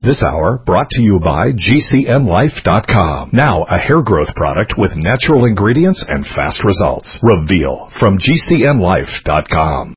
This hour brought to you by GCNlife.com. Now a hair growth product with natural ingredients and fast results. Reveal from GCNlife.com.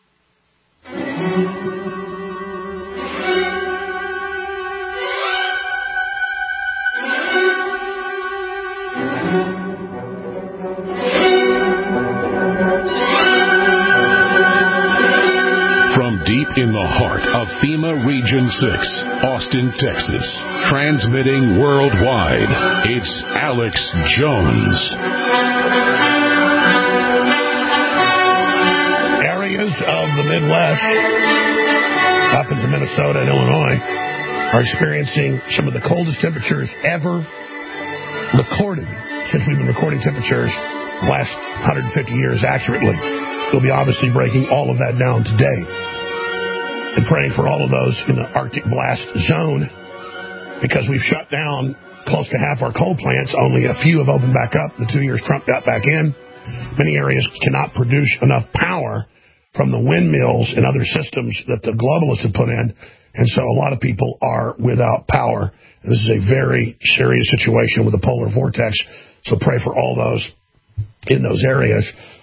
Deep in the heart of FEMA Region 6, Austin, Texas, transmitting worldwide, it's Alex Jones. Areas of the Midwest, up into Minnesota and Illinois, are experiencing some of the coldest temperatures ever recorded since we've been recording temperatures the last 150 years accurately. We'll be obviously breaking all of that down today. And praying for all of those in the Arctic blast zone, because we've shut down close to half our coal plants. Only a few have opened back up. The 2 years Trump got back in. Many areas cannot produce enough power from the windmills and other systems that the globalists have put in. And so a lot of people are without power. And this is a very serious situation with the polar vortex. So pray for all those in those areas.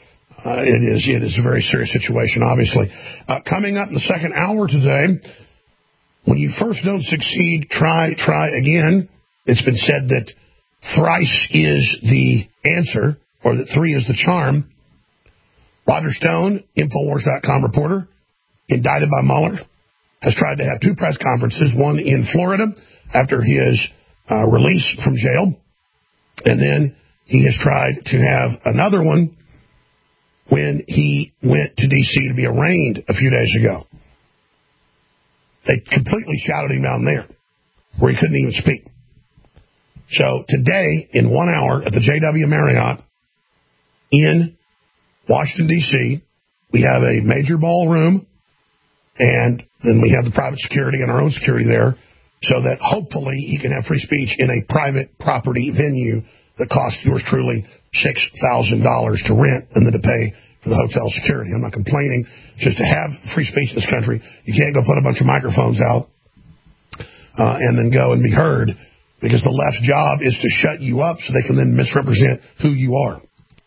It is a very serious situation, obviously. Coming up in the second hour today, when you first don't succeed, try again. It's been said that thrice is the answer, or that 3 is the charm. Roger Stone, Infowars.com reporter, indicted by Mueller, has tried to have 2 press conferences, one in Florida after his release from jail, and then he has tried to have another one when he went to D.C. to be arraigned a few days ago. They completely shouted him down there, where he couldn't even speak. So today, in 1 hour, at the JW Marriott in Washington, D.C., we have a major ballroom, and then we have the private security and our own security there, so that hopefully he can have free speech in a private property venue that costs yours truly $6,000 to rent and then to pay for the hotel security. I'm not complaining. Just to have free speech in this country, you can't go put a bunch of microphones out and then go and be heard, because the left's job is to shut you up so they can then misrepresent who you are.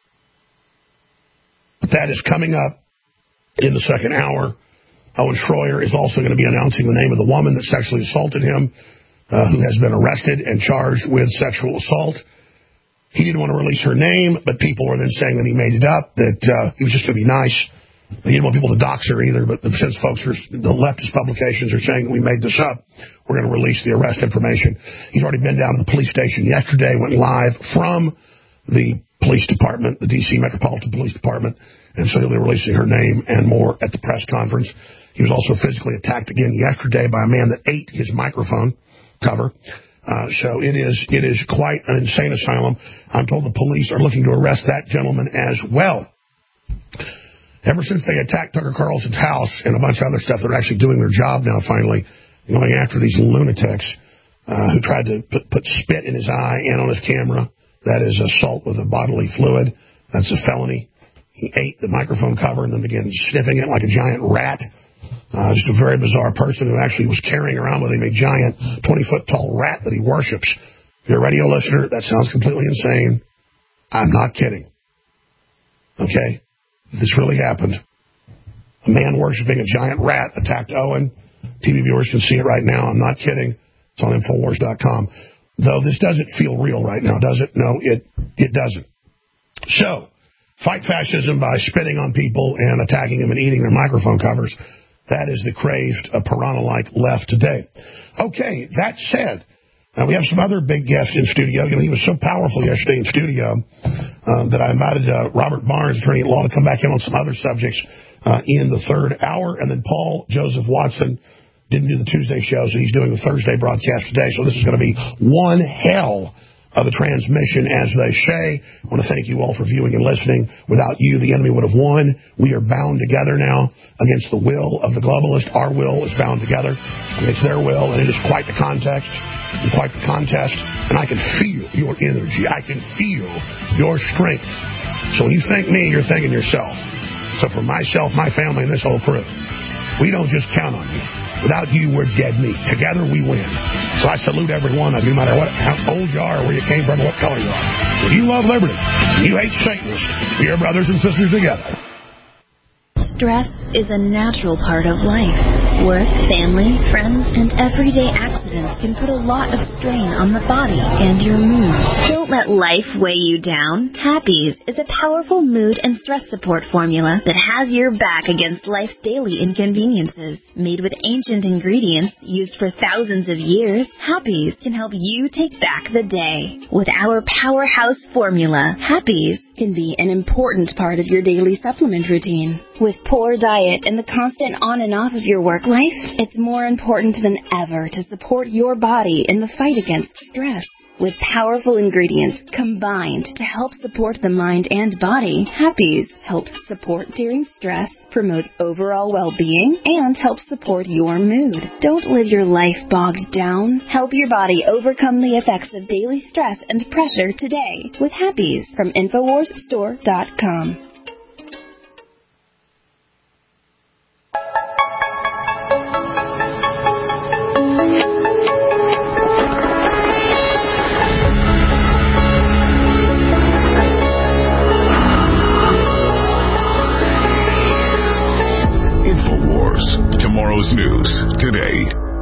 But that is coming up in the second hour. Owen Schroyer is also going to be announcing the name of the woman that sexually assaulted him, who has been arrested and charged with sexual assault. He didn't want to release her name, but people were then saying that he made it up, that he was just going to be nice. He didn't want people to dox her either, but since the leftist publications are saying that we made this up, we're going to release the arrest information. He's already been down to the police station yesterday, went live from the police department, the D.C. Metropolitan Police Department, and so he'll be releasing her name and more at the press conference. He was also physically attacked again yesterday by a man that ate his microphone cover. So it is quite an insane asylum. I'm told the police are looking to arrest that gentleman as well. Ever since they attacked Tucker Carlson's house and a bunch of other stuff, they're actually doing their job now, finally, going after these lunatics who tried to put spit in his eye and on his camera. That is assault with a bodily fluid. That's a felony. He ate the microphone cover and then began sniffing it like a giant rat. Just a very bizarre person who actually was carrying around with him a giant 20-foot-tall rat that he worships. If you're a radio listener, that sounds completely insane. I'm not kidding. Okay? This really happened. A man worshiping a giant rat attacked Owen. TV viewers can see it right now. I'm not kidding. It's on Infowars.com. Though this doesn't feel real right now, does it? No, it doesn't. So, fight fascism by spitting on people and attacking them and eating their microphone covers. That is the crazed, piranha-like left today. Okay, that said, we have some other big guests in studio. You know, he was so powerful yesterday in studio that I invited Robert Barnes, attorney at law, to come back in on some other subjects in the third hour. And then Paul Joseph Watson didn't do the Tuesday show, so he's doing the Thursday broadcast today. So this is going to be one hell of a transmission, as they say. I want to thank you all for viewing and listening. Without you, the enemy would have won. We are bound together now against the will of the globalist. Our will is bound together against their will, and it is quite the context and quite the contest. And I can feel your energy. I can feel your strength. So when you thank me, you're thanking yourself. So for myself, my family, and this whole crew, we don't just count on you. Without you, we're dead meat. Together, we win. So I salute every one of you, no matter how old you are, or where you came from, or what color you are. If you love liberty, you hate Satanists, we are brothers and sisters together. Stress is a natural part of life. Work, family, friends, and everyday accidents can put a lot of strain on the body and your mood. Don't let life weigh you down. Happies is a powerful mood and stress support formula that has your back against life's daily inconveniences. Made with ancient ingredients used for thousands of years, Happies can help you take back the day. With our powerhouse formula, Happies can be an important part of your daily supplement routine. With poor diet and the constant on and off of your work life, it's more important than ever to support your body in the fight against stress. With powerful ingredients combined to help support the mind and body, Happies helps support during stress, promotes overall well-being, and helps support your mood. Don't live your life bogged down. Help your body overcome the effects of daily stress and pressure today with Happies from InfoWarsStore.com. Tomorrow's news today.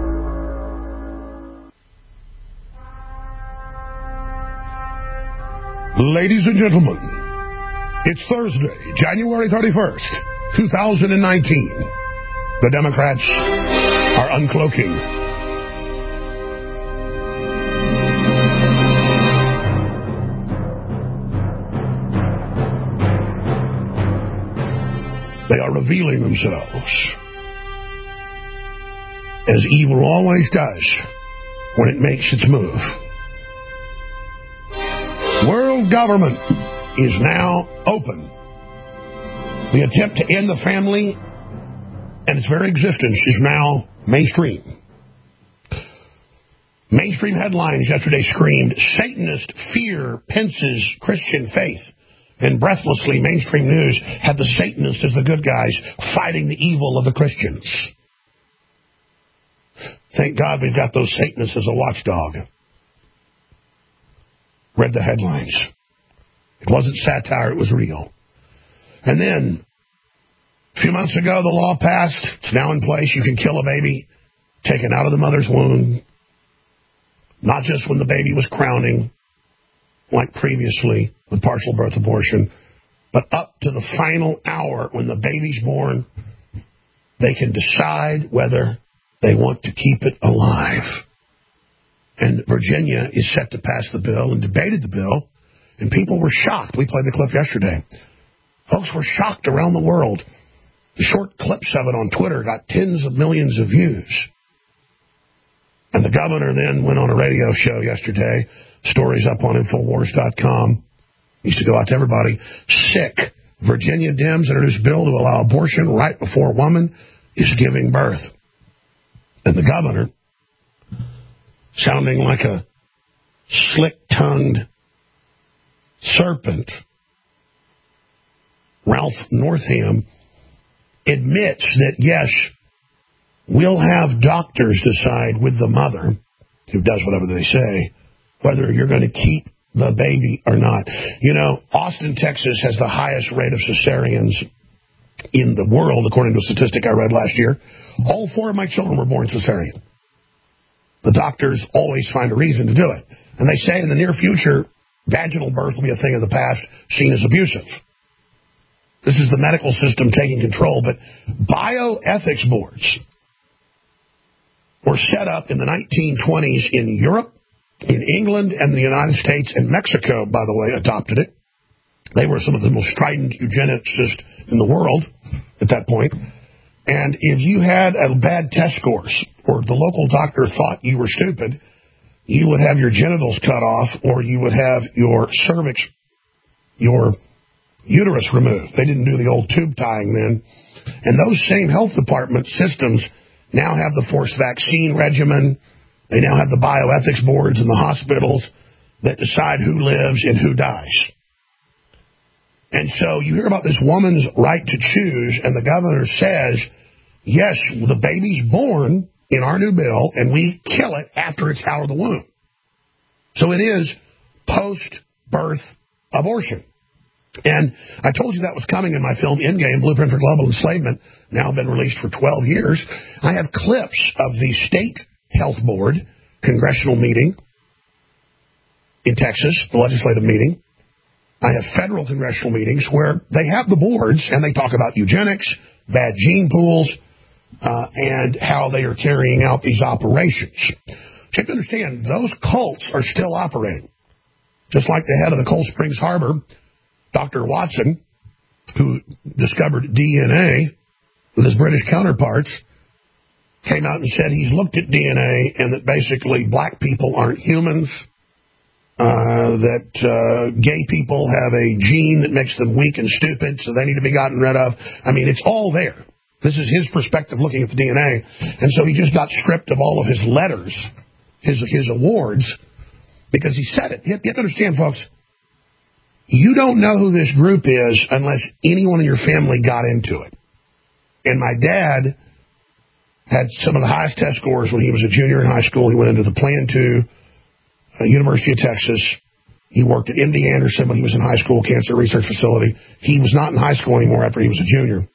Ladies and gentlemen, it's Thursday, January 31st, 2019. The Democrats are uncloaking. They are revealing themselves, as evil always does when it makes its move. World government is now open. The attempt to end the family and its very existence is now mainstream. Mainstream headlines yesterday screamed, Satanist fear Pence's Christian faith. And breathlessly, mainstream news had the Satanists as the good guys fighting the evil of the Christians. Thank God we've got those Satanists as a watchdog. Read the headlines. It wasn't satire, it was real. And then, a few months ago, the law passed. It's now in place. You can kill a baby taken out of the mother's womb. Not just when the baby was crowning, like previously with partial birth abortion, but up to the final hour when the baby's born, they can decide whether they want to keep it alive. And Virginia is set to pass the bill and debated the bill, and people were shocked. We played the clip yesterday. Folks were shocked around the world. The short clips of it on Twitter got tens of millions of views. And the governor then went on a radio show yesterday. Stories up on Infowars.com. Used to go out to everybody. Sick. Virginia Dems introduced bill to allow abortion right before a woman is giving birth. And the governor, sounding like a slick-tongued serpent, Ralph Northam, admits that, yes, we'll have doctors decide with the mother, who does whatever they say, whether you're going to keep the baby or not. You know, Austin, Texas has the highest rate of cesareans in the world, according to a statistic I read last year. All 4 of my children were born cesarean. The doctors always find a reason to do it. And they say in the near future, vaginal birth will be a thing of the past, seen as abusive. This is the medical system taking control, but bioethics boards were set up in the 1920s in Europe, in England, and the United States, and Mexico, by the way, adopted it. They were some of the most strident eugenicists in the world at that point. And if you had a bad test scores, or the local doctor thought you were stupid, you would have your genitals cut off, or you would have your cervix, your uterus removed. They didn't do the old tube tying then. And those same health department systems now have the forced vaccine regimen. They now have the bioethics boards in the hospitals that decide who lives and who dies. And so you hear about this woman's right to choose, and the governor says, yes, the baby's born, in our new bill, and we kill it after it's out of the womb. So it is post-birth abortion. And I told you that was coming in my film Endgame, Blueprint for Global Enslavement, now been released for 12 years. I have clips of the State Health Board congressional meeting in Texas, the legislative meeting. I have federal congressional meetings where they have the boards and they talk about eugenics, bad gene pools, and how they are carrying out these operations. You have to understand, those cults are still operating. Just like the head of the Cold Springs Harbor, Dr. Watson, who discovered DNA with his British counterparts, came out and said he's looked at DNA and that basically black people aren't humans, that gay people have a gene that makes them weak and stupid, so they need to be gotten rid of. I mean, it's all there. This is his perspective looking at the DNA. And so he just got stripped of all of his letters, his awards, because he said it. You have to understand, folks, you don't know who this group is unless anyone in your family got into it. And my dad had some of the highest test scores when he was a junior in high school. He went into the Plan II, University of Texas. He worked at MD Anderson when he was in high school, cancer research facility. He was not in high school anymore after he was a junior.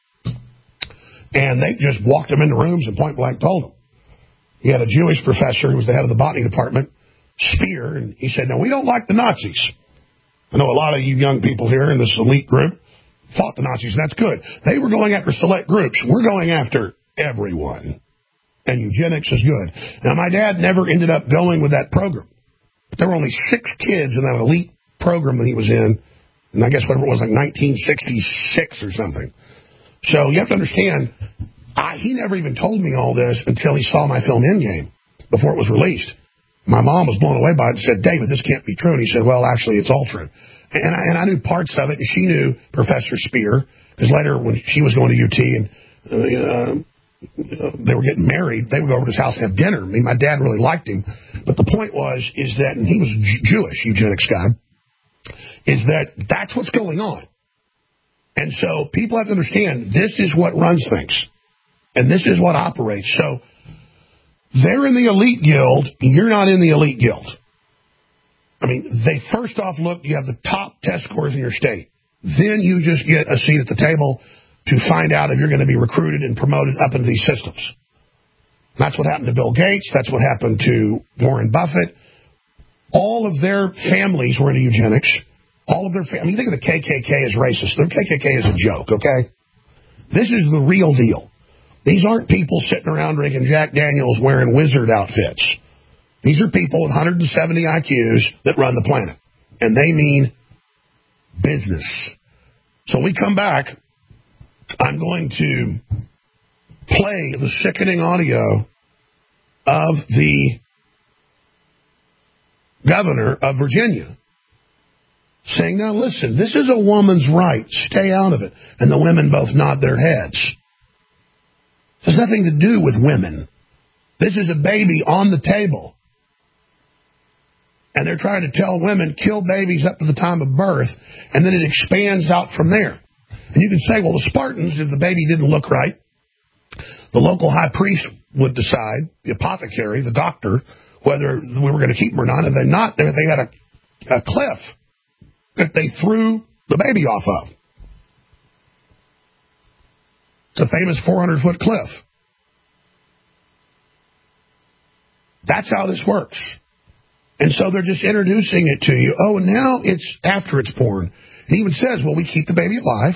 And they just walked him into rooms and point blank told him. He had a Jewish professor who was the head of the botany department, Speer, and he said, no, we don't like the Nazis. I know a lot of you young people here in this elite group fought the Nazis, and that's good. They were going after select groups. We're going after everyone. And eugenics is good. Now, my dad never ended up going with that program. But there were only 6 kids in that elite program that he was in, and I guess whatever it was, like 1966 or something. So you have to understand, he never even told me all this until he saw my film Endgame, before it was released. My mom was blown away by it and said, David, this can't be true. And he said, well, actually, it's all true. And I knew parts of it, and she knew Professor Speer, because later when she was going to UT and they were getting married, they would go over to his house and have dinner. I mean, my dad really liked him. But the point is that, and he was a Jewish eugenics guy, is that that's what's going on. And so people have to understand, this is what runs things. And this is what operates. So they're in the elite guild, you're not in the elite guild. I mean, they first off look, you have the top test scores in your state. Then you just get a seat at the table to find out if you're going to be recruited and promoted up into these systems. That's what happened to Bill Gates. That's what happened to Warren Buffett. All of their families were into eugenics. All of their families. You think of the KKK as racist. The KKK is a joke, okay? This is the real deal. These aren't people sitting around drinking Jack Daniels wearing wizard outfits. These are people with 170 IQs that run the planet. And they mean business. So when we come back, I'm going to play the sickening audio of the governor of Virginia saying, now listen, this is a woman's right. Stay out of it. And the women both nod their heads. It has nothing to do with women. This is a baby on the table. And they're trying to tell women, kill babies up to the time of birth, and then it expands out from there. And you can say, well, the Spartans, if the baby didn't look right, the local high priest would decide, the apothecary, the doctor, whether we were going to keep them or not. If they're not, they had a cliff that they threw the baby off of. It's a famous 400-foot cliff. That's how this works. And so they're just introducing it to you. Oh, and now it's after it's born. He even says, well, we keep the baby alive,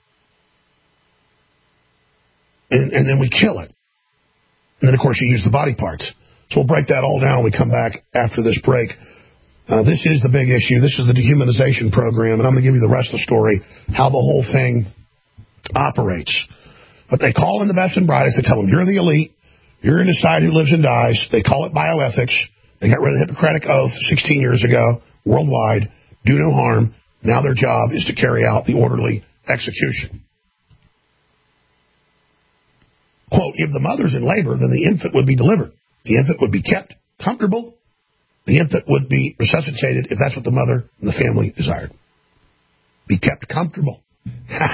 and then we kill it. And then, of course, you use the body parts. So we'll break that all down when we come back after this break. This is the big issue. This is the dehumanization program, and I'm going to give you the rest of the story, how the whole thing operates. But they call in the best and brightest. They tell them, you're the elite. You're going to decide who lives and dies. They call it bioethics. They got rid of the Hippocratic Oath 16 years ago, worldwide, do no harm. Now their job is to carry out the orderly execution. Quote, if the mother's in labor, then the infant would be delivered. The infant would be kept comfortable. The infant would be resuscitated if that's what the mother and the family desired. Be kept comfortable.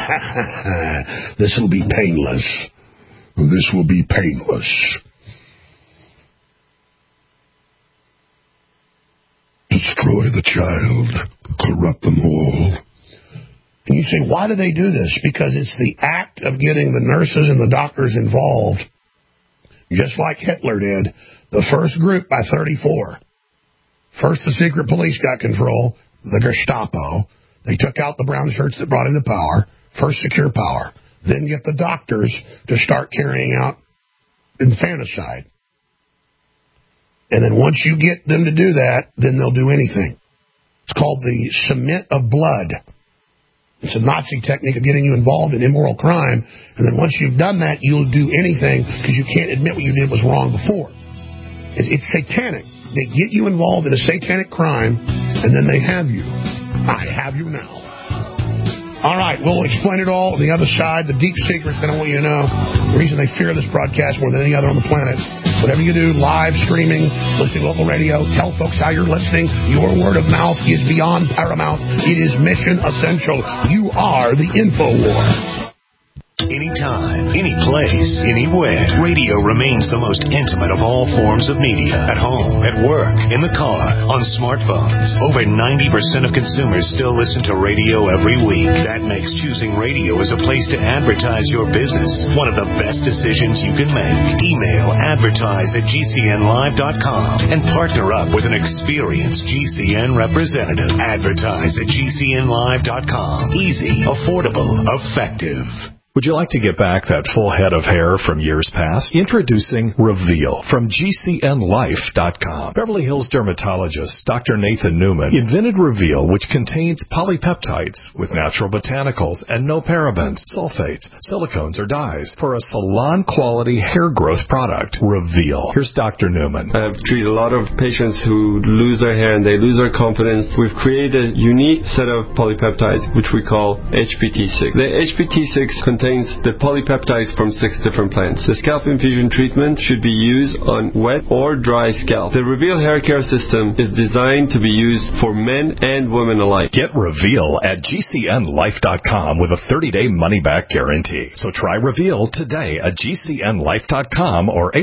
This will be painless. This will be painless. destroy the child, corrupt them all. And you say, why do they do this? Because it's the act of getting the nurses and the doctors involved, just like Hitler did, the first group by 1934. First, the secret police got control, the Gestapo. They took out the brown shirts that brought him to power, first secure power. Then get the doctors to start carrying out infanticide. And then once you get them to do that, then they'll do anything. It's called the cement of blood. It's a Nazi technique of getting you involved in immoral crime. And then once you've done that, you'll do anything because you can't admit what you did was wrong before. It's satanic. They get you involved in a satanic crime, and then they have you. I have you now. All right, we'll explain it all on the other side, the deep secrets that I want you to know, the reason they fear this broadcast more than any other on the planet. Whatever you do, live, streaming, listening to local radio, tell folks how you're listening. Your word of mouth is beyond paramount. It is mission essential. You are the InfoWar. Anytime, any place, anywhere. Radio remains the most intimate of all forms of media. At home, at work, in the car, on smartphones. Over 90% of consumers still listen to radio every week. That makes choosing radio as a place to advertise your business one of the best decisions you can make. Email advertise@gcnlive.com and partner up with an experienced GCN representative. Advertise at gcnlive.com. Easy, affordable, effective. Would you like to get back that full head of hair from years past? Introducing Reveal from GCNlife.com. Beverly Hills dermatologist Dr. Nathan Newman invented Reveal, which contains polypeptides with natural botanicals and no parabens, sulfates, silicones, or dyes for a salon-quality hair growth product. Reveal. Here's Dr. Newman. I've treated a lot of patients who lose their hair and they lose their confidence. We've created a unique set of polypeptides, which we call HPT6. The HPT6 contains the polypeptides from 6 different plants. The scalp infusion treatment should be used on wet or dry scalp. The Reveal hair care system is designed to be used for men and women alike. Get Reveal at GCNlife.com with a 30-day money-back guarantee. So try Reveal today at GCNlife.com or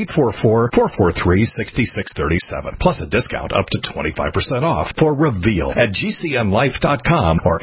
844-443-6637. Plus a discount up to 25% off for Reveal at GCNlife.com or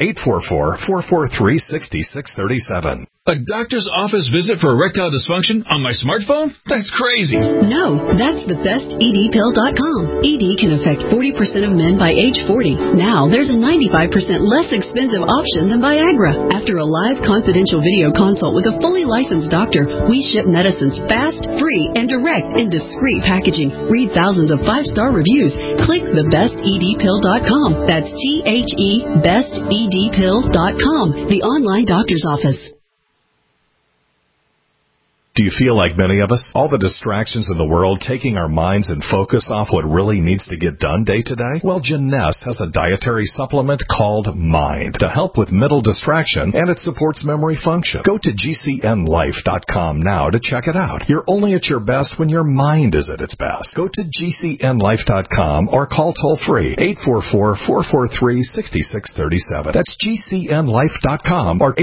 844-443-6637. A doctor's office visit for erectile dysfunction on my smartphone? That's crazy. No, that's the best EDpill.com. ED can affect 40% of men by age 40. Now, there's a 95% less expensive option than Viagra. After a live confidential video consult with a fully licensed doctor, we ship medicines fast, free, and direct in discreet packaging. Read thousands of 5-star reviews. Click thebestedpill.com. That's THE bestedpill.com, the online doctor's office. Do you feel like many of us? All the distractions in the world taking our minds and focus off what really needs to get done day to day? Well, Jeunesse has a dietary supplement called Mind to help with mental distraction, and it supports memory function. Go to GCNlife.com now to check it out. You're only at your best when your mind is at its best. Go to GCNlife.com or call toll-free 844-443-6637. That's GCNlife.com or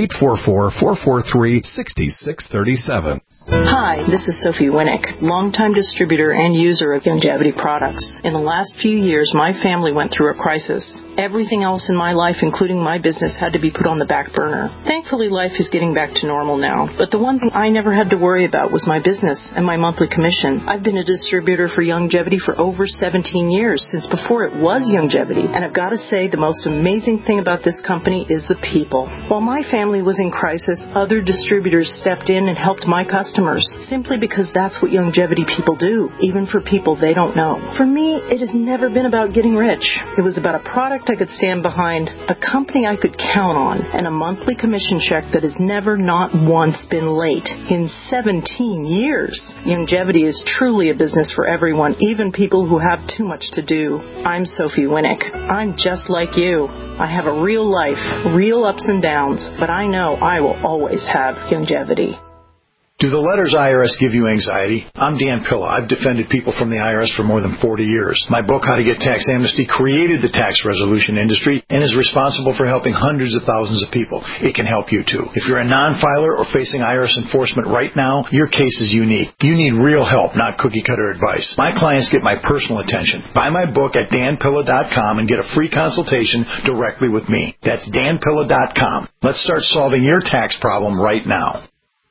844-443-6637. Hi, this is Sophie Winnick, longtime distributor and user of Youngevity products. In the last few years, my family went through a crisis. Everything else in my life, including my business, had to be put on the back burner. Thankfully, life is getting back to normal now. But the one thing I never had to worry about was my business and my monthly commission. I've been a distributor for Youngevity for over 17 years, since before it was Youngevity. And I've got to say, the most amazing thing about this company is the people. While my family was in crisis, other distributors stepped in and helped my customers, simply because that's what Youngevity people do, even for people they don't know. For me, it has never been about getting rich. It was about a product I could stand behind, a company I could count on, and a monthly commission check that has never not once been late in 17 years. Youngevity is truly a business for everyone, even people who have too much to do. I'm Sophie Winnick. I'm just like you. I have a real life, real ups and downs, but I know I will always have Youngevity. Do the letters IRS give you anxiety? I'm Dan Pilla. I've defended people from the IRS for more than 40 years. My book, How to Get Tax Amnesty, created the tax resolution industry and is responsible for helping hundreds of thousands of people. It can help you too. If you're a non-filer or facing IRS enforcement right now, your case is unique. You need real help, not cookie-cutter advice. My clients get my personal attention. Buy my book at danpilla.com and get a free consultation directly with me. That's danpilla.com. Let's start solving your tax problem right now.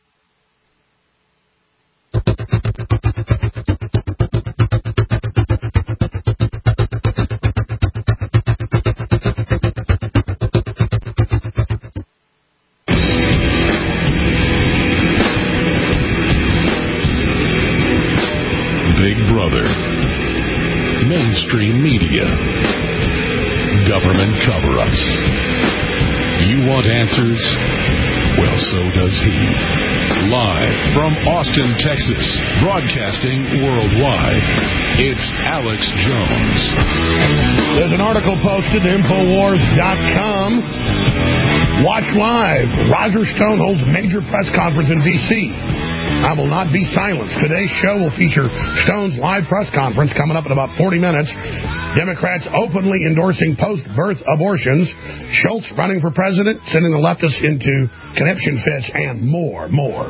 Big Brother, mainstream media, government cover-ups. You want answers? Well, so does he. Live from Austin, Texas, broadcasting worldwide, it's Alex Jones. There's an article posted at Infowars.com. Watch live. Roger Stone holds major press conference in D.C. I will not be silenced. Today's show will feature Stone's live press conference coming up in about 40 minutes. Democrats openly endorsing post-birth abortions. Schultz running for president, sending the leftists into conniption fits, and more.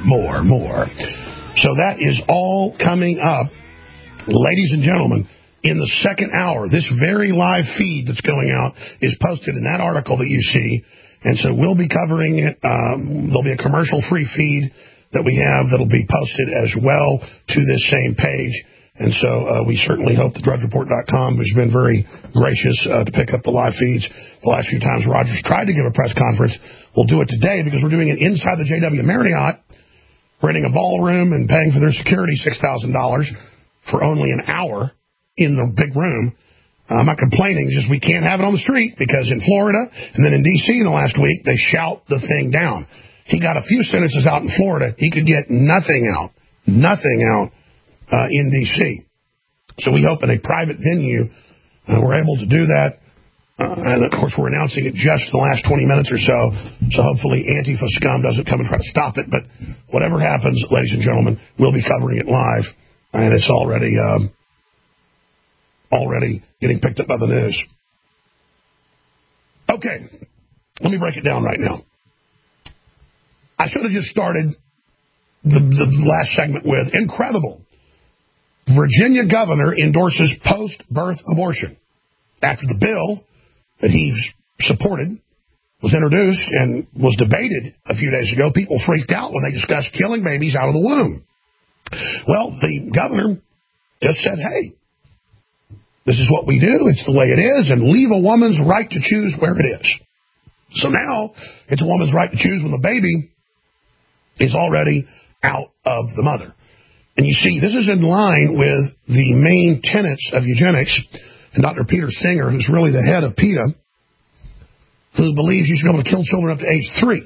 So that is all coming up, ladies and gentlemen, in the second hour. This very live feed that's going out is posted in that article that you see, and so we'll be covering it. There'll be a commercial-free feed that we have that'll be posted as well to this same page. And so we certainly hope the DrudgeReport.com has been very gracious to pick up the live feeds. The last few times Roger's tried to give a press conference, we'll do it today because we're doing it inside the JW Marriott, renting a ballroom and paying for their security $6,000 for only an hour in the big room. I'm not complaining, just we can't have it on the street because in Florida and then in D.C. in the last week, they shout the thing down. He got a few sentences out in Florida. He could get nothing out in D.C. So we hope in a private venue we're able to do that. And, of course, we're announcing it just in the last 20 minutes or so. So hopefully Antifa scum doesn't come and try to stop it. But whatever happens, ladies and gentlemen, we'll be covering it live. And it's already getting picked up by the news. Okay, let me break it down right now. I should have just started the last segment with incredible. Virginia governor endorses post-birth abortion. After the bill that he supported was introduced and was debated a few days ago, people freaked out when they discussed killing babies out of the womb. Well, the governor just said, hey, this is what we do, it's the way it is, and leave a woman's right to choose where it is. So now it's a woman's right to choose when the baby is already out of the mother. And you see, this is in line with the main tenets of eugenics. And Dr. Peter Singer, who's really the head of PETA, who believes you should be able to kill children up to age 3.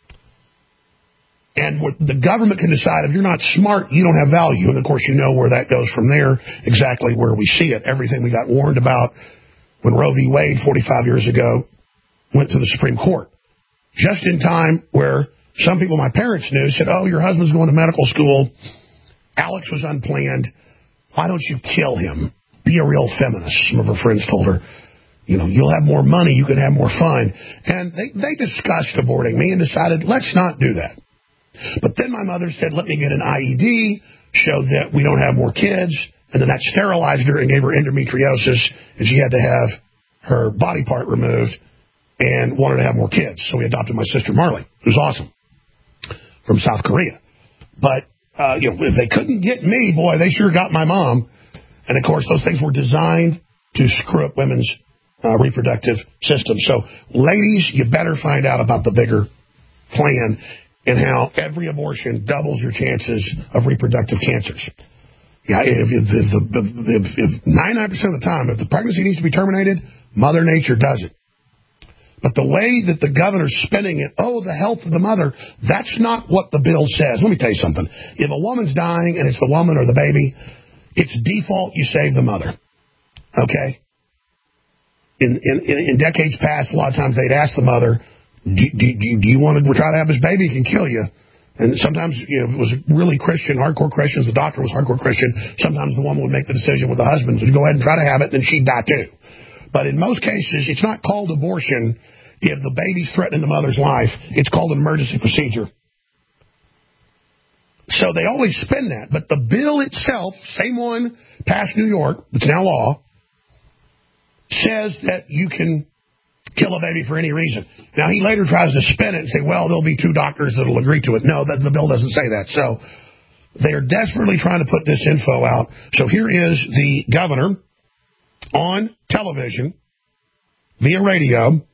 And the government can decide if you're not smart, you don't have value. And, of course, you know where that goes from there, exactly where we see it. Everything we got warned about when Roe v. Wade 45 years ago went to the Supreme Court. Just in time where some people my parents knew said, oh, your husband's going to medical school. Alex was unplanned. Why don't you kill him? Be a real feminist. Some of her friends told her, you know, you'll have more money, you can have more fun. And they discussed aborting me and decided, let's not do that. But then my mother said, let me get an IED, show that we don't have more kids. And then that sterilized her and gave her endometriosis. And she had to have her body part removed and wanted to have more kids. So we adopted my sister Marley, who's awesome, from South Korea. But, if they couldn't get me, boy, they sure got my mom. And, of course, those things were designed to screw up women's reproductive system. So, ladies, you better find out about the bigger plan and how every abortion doubles your chances of reproductive cancers. Yeah, if 99% of the time, if the pregnancy needs to be terminated, Mother Nature does it. But the way that the governor's spinning it, the health of the mother, that's not what the bill says. Let me tell you something. If a woman's dying and it's the woman or the baby, it's default you save the mother. Okay? In decades past, a lot of times they'd ask the mother, do you want to try to have this baby? It can kill you. And sometimes, if it was really Christian, hardcore Christians, the doctor was hardcore Christian, sometimes the woman would make the decision with the husband to go ahead and try to have it, then she'd die too. But in most cases, it's not called abortion if the baby's threatening the mother's life. It's called an emergency procedure. So they always spin that. But the bill itself, same one passed New York, it's now law, says that you can kill a baby for any reason. Now, he later tries to spin it and say, well, there'll be 2 doctors that will agree to it. No, the bill doesn't say that. So they are desperately trying to put this info out. So here is the governor on television via radio, and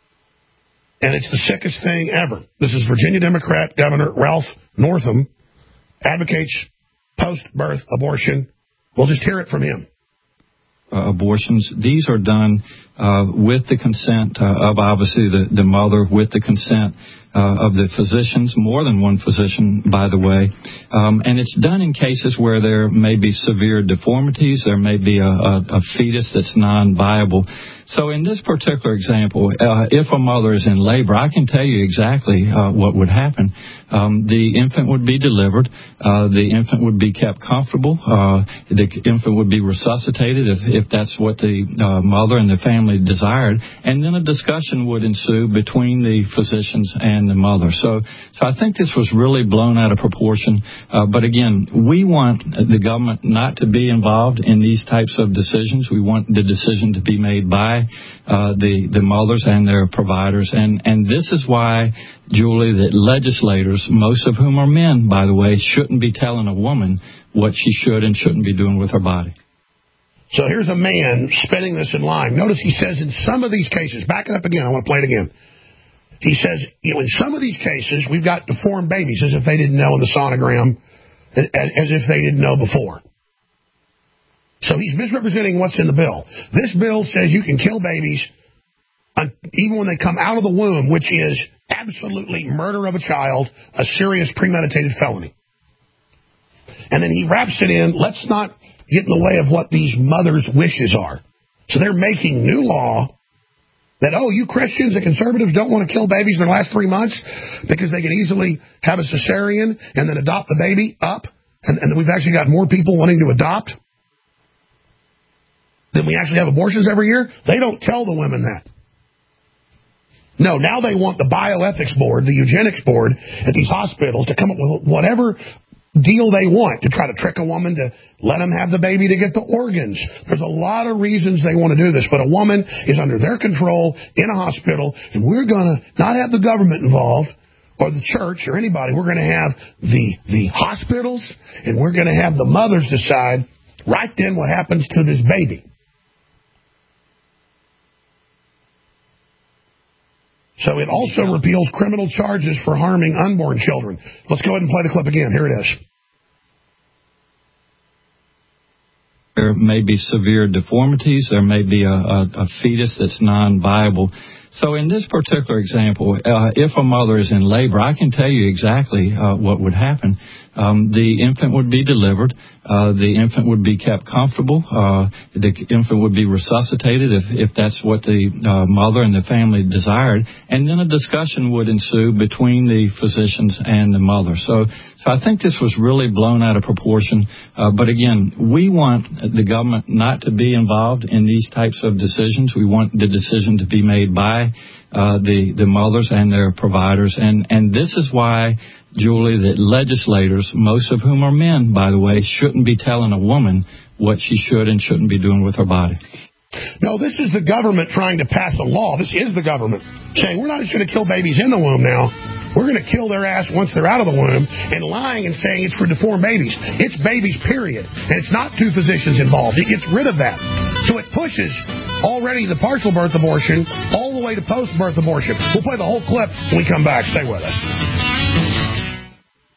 it's the sickest thing ever. This is Virginia Democrat Governor Ralph Northam, advocates post-birth abortion. We'll just hear it from him. Abortions. These are done with the consent of obviously the mother, with the consent of the physicians, more than one physician, by the way. And it's done in cases where there may be severe deformities, there may be a fetus that's non-viable. So in this particular example, if a mother is in labor, I can tell you exactly what would happen. The infant would be delivered. The infant would be kept comfortable. The infant would be resuscitated if that's what the mother and the family desired. And then a discussion would ensue between the physicians and the mother. So I think this was really blown out of proportion. But again, we want the government not to be involved in these types of decisions. We want the decision to be made by the mothers and their providers. And this is why, Julie, that legislators, most of whom are men, by the way, shouldn't be telling a woman what she should and shouldn't be doing with her body. So here's a man spinning this in line. Notice he says in some of these cases, back it up again, I want to play it again. He says, in some of these cases, we've got deformed babies as if they didn't know in the sonogram, as if they didn't know before. So he's misrepresenting what's in the bill. This bill says you can kill babies even when they come out of the womb, which is absolutely murder of a child, a serious premeditated felony. And then he wraps it in, let's not get in the way of what these mothers' wishes are. So they're making new law that, you Christians and conservatives don't want to kill babies in their last 3 months because they can easily have a cesarean and then adopt the baby up. And we've actually got more people wanting to adopt than we actually have abortions every year. They don't tell the women that. No, now they want the bioethics board, the eugenics board at these hospitals to come up with whatever deal they want to try to trick a woman to let them have the baby to get the organs. There's a lot of reasons they want to do this, but a woman is under their control in a hospital, and we're going to not have the government involved or the church or anybody. We're going to have the hospitals, and we're going to have the mothers decide right then what happens to this baby. So it also repeals criminal charges for harming unborn children. Let's go ahead and play the clip again. Here it is. There may be severe deformities. There may be a fetus that's non-viable. So in this particular example, if a mother is in labor, I can tell you exactly what would happen. The infant would be delivered. The infant would be kept comfortable. The infant would be resuscitated if that's what the mother and the family desired. And then a discussion would ensue between the physicians and the mother. So I think this was really blown out of proportion. But again, we want the government not to be involved in these types of decisions. We want the decision to be made by the mothers and their providers. And this is why, Julie, that legislators, most of whom are men, by the way, shouldn't be telling a woman what she should and shouldn't be doing with her body. No, this is the government trying to pass a law. This is the government saying we're not just going to kill babies in the womb now. We're going to kill their ass once they're out of the womb, and lying and saying it's for deformed babies. It's babies, period. And it's not 2 physicians involved. It gets rid of that. So it pushes already the partial birth abortion all the way to post-birth abortion. We'll play the whole clip when we come back. Stay with us.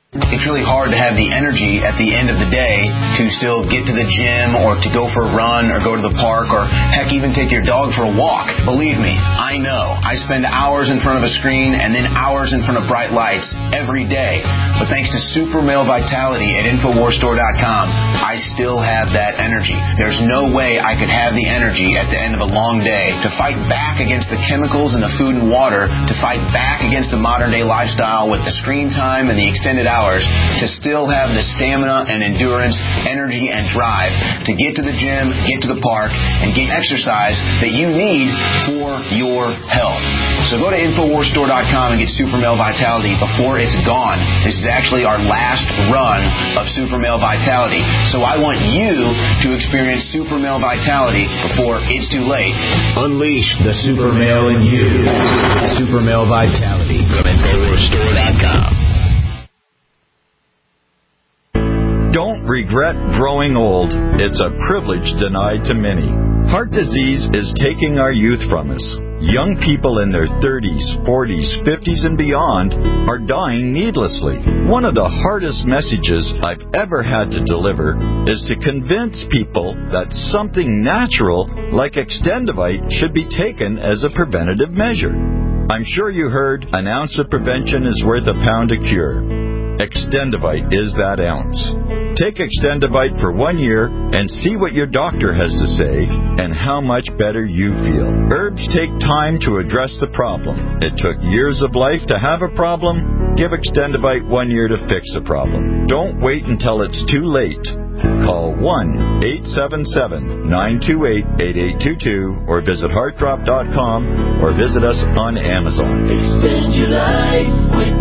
It's really hard to have the energy at the end of the day to still get to the gym or to go for a run or go to the park or, heck, even take your dog for a walk. Believe me, I know. I spend hours in front of a screen and then hours in front of bright lights every day. But thanks to Super Male Vitality at InfoWarsStore.com, I still have that energy. There's no way I could have the energy at the end of a long day to fight back against the chemicals in the food and water, to fight back against the modern-day lifestyle with the screen time and the extended hours, to still have the stamina and endurance, energy and drive to get to the gym, get to the park, and get exercise that you need for your health. So go to InfoWarsStore.com and get Super Male Vitality before it's gone. This is actually our last run of Super Male Vitality. So I want you to experience Super Male Vitality before it's too late. Unleash the Super Male in you. Super Male Vitality from InfoWarsStore.com. Don't regret growing old. It's a privilege denied to many. Heart disease is taking our youth from us. Young people in their 30s, 40s, 50s, and beyond are dying needlessly. One of the hardest messages I've ever had to deliver is to convince people that something natural like Extendivite should be taken as a preventative measure. I'm sure you heard an ounce of prevention is worth a pound of cure. Extendivite is that ounce. Take Extendivite for 1 year and see what your doctor has to say and how much better you feel. Herbs take time to address the problem. It took years of life to have a problem. Give Extendivite 1 year to fix the problem. Don't wait until it's too late. Call 1-877-928-8822 or visit heartdrop.com or visit us on Amazon. Extend your life with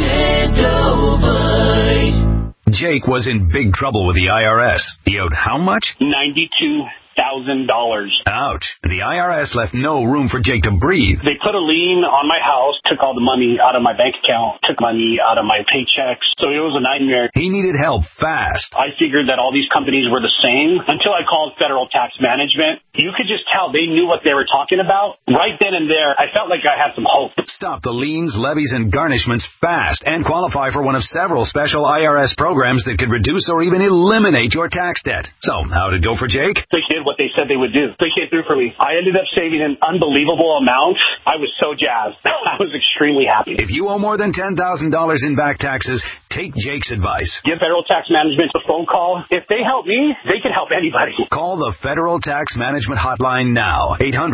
Extendivite. Jake was in big trouble with the IRS. He owed how much? $92,000. Ouch. The IRS left no room for Jake to breathe. They put a lien on my house, took all the money out of my bank account, took money out of my paychecks. So it was a nightmare. He needed help fast. I figured that all these companies were the same until I called Federal Tax Management. You could just tell they knew what they were talking about. Right then and there, I felt like I had some hope. Stop the liens, levies, and garnishments fast and qualify for one of several special IRS programs that could reduce or even eliminate your tax debt. So, how'd it go for Jake? They did what they said they would do. They came through for me. I ended up saving an unbelievable amount. I was so jazzed. I was extremely happy. If you owe more than $10,000 in back taxes, take Jake's advice. Give Federal Tax Management a phone call. If they help me, they can help anybody. Call the Federal Tax Management Hotline now.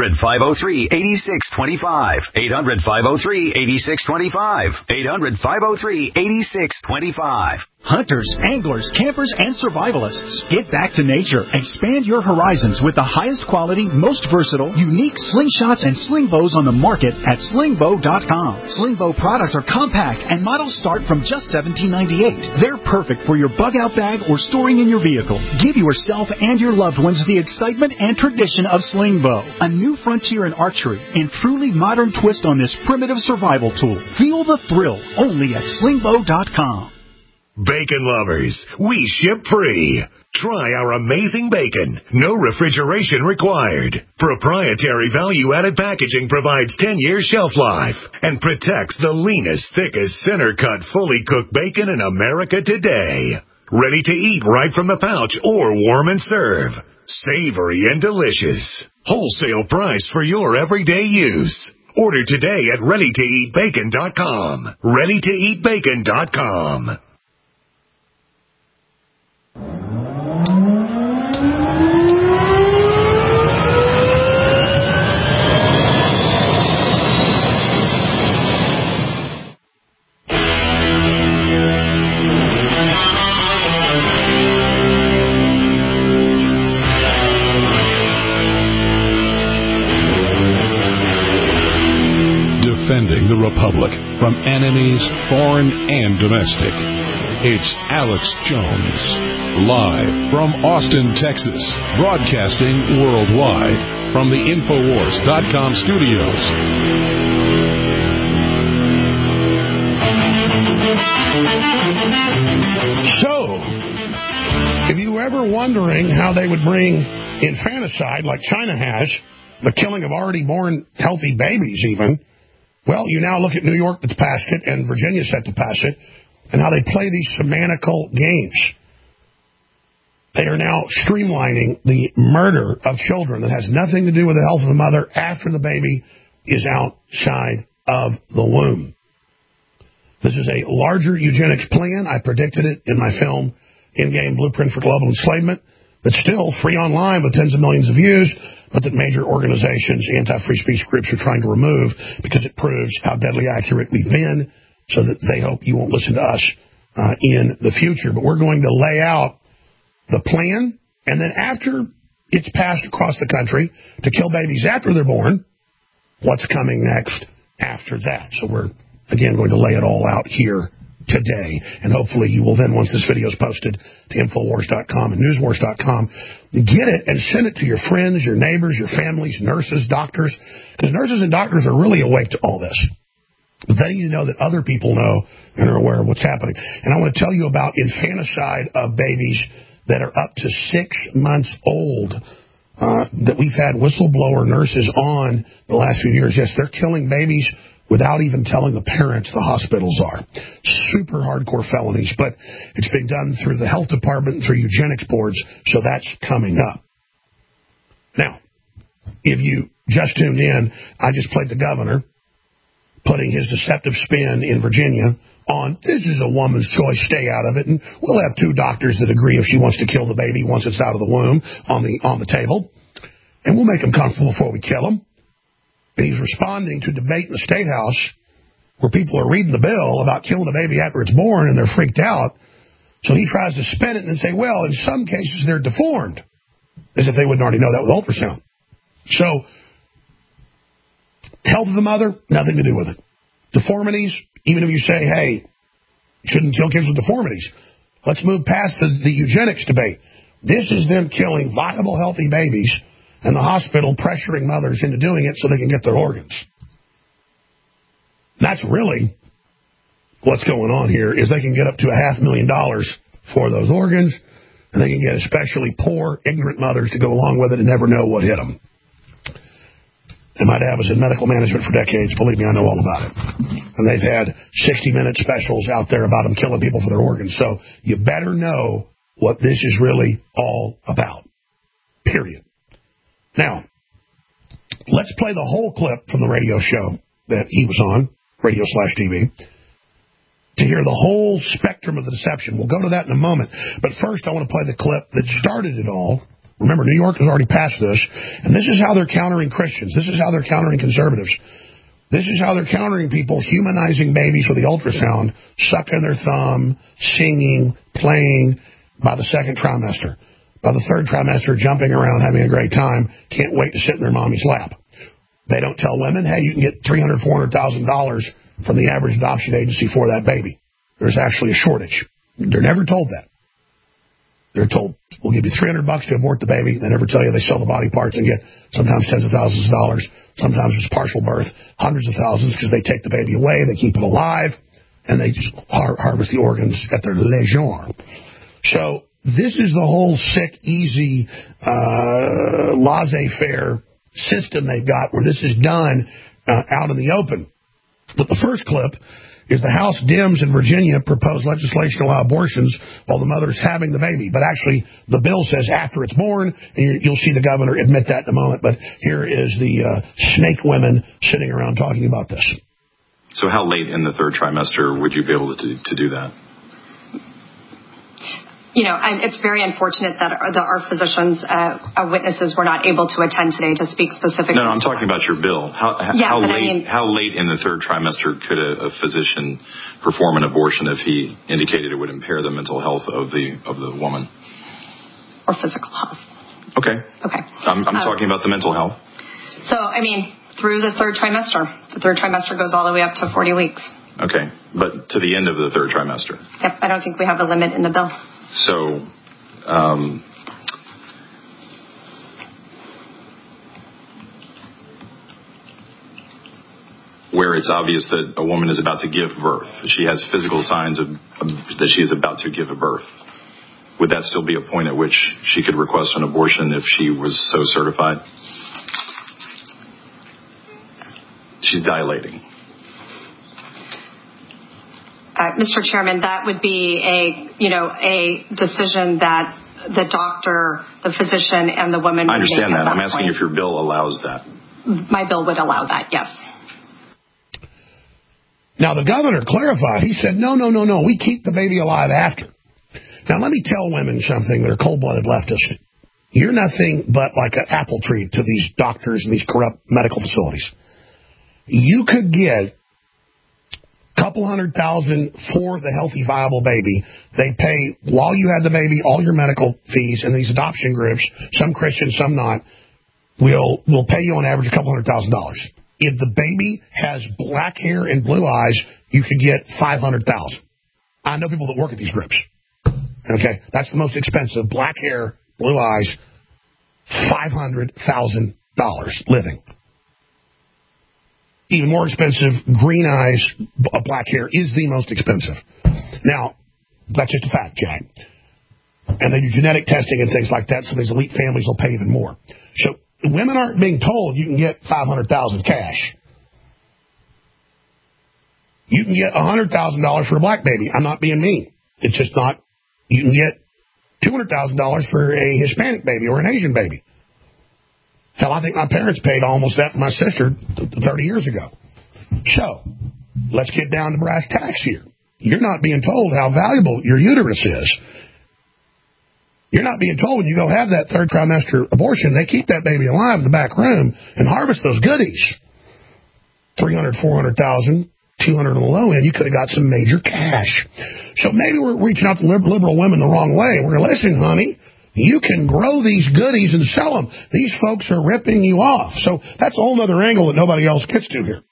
800-503-8625. 800-503-8625. 800-503-8625. Hunters, anglers, campers, and survivalists, get back to nature. Expand your horizons with the highest quality, most versatile, unique slingshots and sling bows on the market at slingbow.com. Sling bow products are compact and models start from just $17.98. They're perfect for your bug-out bag or storing in your vehicle. Give yourself and your loved ones the excitement and tradition of sling bow, a new frontier in archery and truly modern twist on this primitive survival tool. Feel the thrill only at slingbow.com. Bacon lovers, we ship free. Try our amazing bacon. No refrigeration required. Proprietary value-added packaging provides 10 years shelf life and protects the leanest, thickest, center-cut, fully cooked bacon in America today. Ready to eat right from the pouch or warm and serve. Savory and delicious. Wholesale price for your everyday use. Order today at ReadyToEatBacon.com. ReadyToEatBacon.com. Defending the Republic from enemies, foreign and domestic. It's Alex Jones, live from Austin, Texas, broadcasting worldwide from the Infowars.com studios. So, if you were ever wondering how they would bring infanticide, like China has, the killing of already born healthy babies even, well, you now look at New York that's passed it, and Virginia set to pass it, and how they play these semantical games. They are now streamlining the murder of children that has nothing to do with the health of the mother after the baby is outside of the womb. This is a larger eugenics plan. I predicted it in my film, In-Game Blueprint for Global Enslavement, that's still free online with tens of millions of views, but that major organizations, anti-free speech groups are trying to remove because it proves how deadly accurate we've been, so that they hope you won't listen to us in the future. But we're going to lay out the plan, and then after it's passed across the country to kill babies after they're born, what's coming next after that. So we're, again, going to lay it all out here today, and hopefully you will then, once this video is posted to Infowars.com and Newswars.com, get it and send it to your friends, your neighbors, your families, nurses, doctors, because nurses and doctors are really awake to all this. But they need to know that other people know and are aware of what's happening. And I want to tell you about infanticide of babies that are up to 6 months old that we've had whistleblower nurses on the last few years. Yes, they're killing babies without even telling the parents the hospitals are. Super hardcore felonies, but it's being done through the health department, through eugenics boards, so that's coming up. Now, if you just tuned in, I just played the governor putting his deceptive spin in Virginia on, this is a woman's choice, stay out of it, and we'll have 2 doctors that agree if she wants to kill the baby once it's out of the womb on the table, and we'll make them comfortable before we kill them. And he's responding to debate in the State House where people are reading the bill about killing a baby after it's born and they're freaked out. So he tries to spin it and say, well, in some cases they're deformed, as if they wouldn't already know that with ultrasound. So health of the mother, nothing to do with it. Deformities, even if you say, hey, shouldn't kill kids with deformities. Let's move past the eugenics debate. This is them killing viable, healthy babies and the hospital pressuring mothers into doing it so they can get their organs. That's really what's going on here, is they can get up to $500,000 for those organs, and they can get especially poor, ignorant mothers to go along with it and never know what hit them. And my dad was in medical management for decades. Believe me, I know all about it. And they've had 60-minute specials out there about them killing people for their organs. So you better know what this is really all about. Period. Now, let's play the whole clip from the radio show that he was on, radio/TV, to hear the whole spectrum of the deception. We'll go to that in a moment. But first, I want to play the clip that started it all. Remember, New York has already passed this, and this is how they're countering Christians. This is how they're countering conservatives. This is how they're countering people humanizing babies with the ultrasound, sucking their thumb, singing, playing by the 2nd trimester. By the 3rd trimester, jumping around, having a great time, can't wait to sit in their mommy's lap. They don't tell women, hey, you can get $300,000, $400,000 from the average adoption agency for that baby. There's actually a shortage. They're never told that. They're told, we'll give you $300 to abort the baby. They never tell you they sell the body parts and get sometimes tens of thousands of dollars. Sometimes it's partial birth, hundreds of thousands, because they take the baby away, they keep it alive, and they just harvest the organs at their leisure. So this is the whole sick, easy, laissez-faire system they've got where this is done out in the open. But the first clip is the House Dems in Virginia proposed legislation to allow abortions while the mother's having the baby. But actually, the bill says after it's born, and you'll see the governor admit that in a moment. But here is the snake women sitting around talking about this. So how late in the 3rd trimester would you be able to do that? It's very unfortunate that our physicians, witnesses, were not able to attend today to speak specifically. No, I'm talking about your bill. How late in the 3rd trimester could a physician perform an abortion if he indicated it would impair the mental health of the woman? Or physical health. Okay. I'm talking about the mental health. So, through the 3rd trimester. The 3rd trimester goes all the way up to 40 weeks. Okay, but to the end of the 3rd trimester. Yep, I don't think we have a limit in the bill. So, where it's obvious that a woman is about to give birth, she has physical signs that she is about to give a birth, would that still be a point at which she could request an abortion if she was so certified? She's dilating. Mr. Chairman, that would be a decision that the doctor, the physician, and the woman would make. I understand that. I'm asking point. if your bill allows that. My bill would allow that, yes. Now, the governor clarified. He said, no, we keep the baby alive after. Now, let me tell women something that are cold-blooded leftists. You're nothing but like an apple tree to these doctors and these corrupt medical facilities. You could get a couple $100,000 for the healthy, viable baby. They pay, while you had the baby, all your medical fees, and these adoption groups, some Christian, some not, will pay you on average a couple $100,000. If the baby has black hair and blue eyes, you could get $500,000. I know people that work at these groups. Okay, that's the most expensive. Black hair, blue eyes, $500,000 living. Even more expensive, green eyes, black hair is the most expensive. Now, that's just a fact, Jack. And they do genetic testing and things like that, so these elite families will pay even more. So women aren't being told you can get $500,000 cash. You can get $100,000 for a black baby. I'm not being mean. It's just not. You can get $200,000 for a Hispanic baby or an Asian baby. Hell, I think my parents paid almost that for my sister 30 years ago. So, let's get down to brass tacks here. You're not being told how valuable your uterus is. You're not being told when you go have that third trimester abortion, they keep that baby alive in the back room and harvest those goodies. $300,000, $400,000. 200 on the low end, you could have got some major cash. So maybe we're reaching out to liberal women the wrong way. We're going to listen, honey. You can grow these goodies and sell them. These folks are ripping you off. So that's a whole other angle that nobody else gets to here.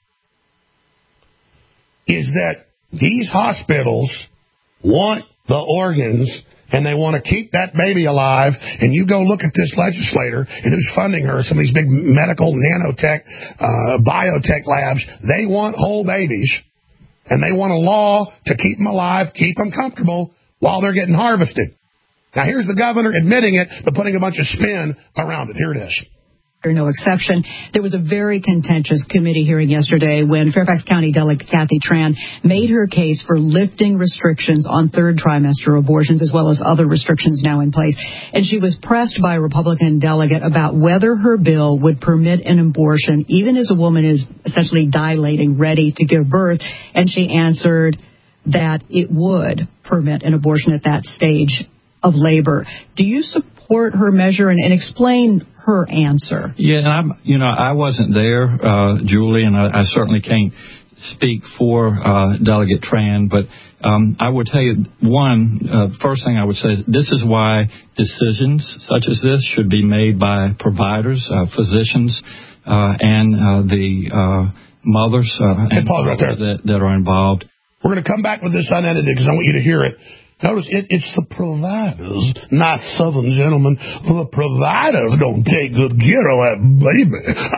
Is that these hospitals want the organs and they want to keep that baby alive, and you go look at this legislator and who's funding her, some of these big medical, nanotech, biotech labs, they want whole babies, and they want a law to keep them alive, keep them comfortable while they're getting harvested. Now, here's the governor admitting it, but putting a bunch of spin around it. Here it is. No exception. There was a very contentious committee hearing yesterday when Fairfax County Delegate Kathy Tran made her case for lifting restrictions on third trimester abortions as well as other restrictions now in place. And she was pressed by a Republican delegate about whether her bill would permit an abortion even as a woman is essentially dilating, ready to give birth. And she answered that it would permit an abortion at that stage of labor. Do you support her measure and explain her answer? Yeah, and I wasn't there, Julie, and I certainly can't speak for Delegate Tran, but I would tell you, first thing I would say, this is why decisions such as this should be made by providers, physicians, and the mothers and fathers that are involved. We're going to come back with this unedited because I want you to hear it. Notice it's the providers, not Southern gentlemen. The providers don't take good care of that baby.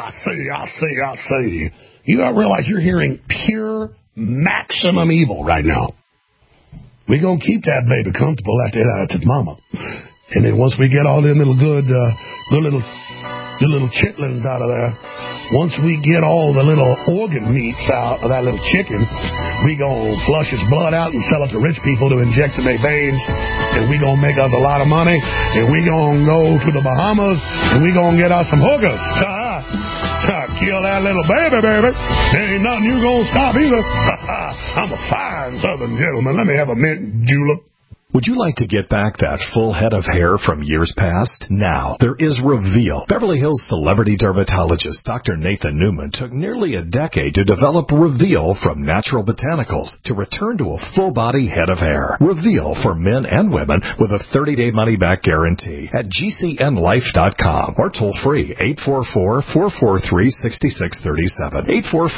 I see. You don't realize you're hearing pure maximum evil right now. We're going to keep that baby comfortable after it out of its mama. And then once we get all them little good little chitlins out of there, once we get all the little organ meats out of that little chicken, we gonna flush his blood out and sell it to rich people to inject in their veins, and we gonna make us a lot of money, and we gonna go to the Bahamas, and we gonna get us some hookers. Kill that little baby. There ain't nothing you gonna stop either. I'm a fine Southern gentleman. Let me have a mint julep. Would you like to get back that full head of hair from years past? Now, there is Reveal. Beverly Hills celebrity dermatologist Dr. Nathan Newman took nearly a decade to develop Reveal from natural botanicals to return to a full-body head of hair. Reveal for men and women with a 30-day money-back guarantee at GCNlife.com or toll-free 844-443-6637.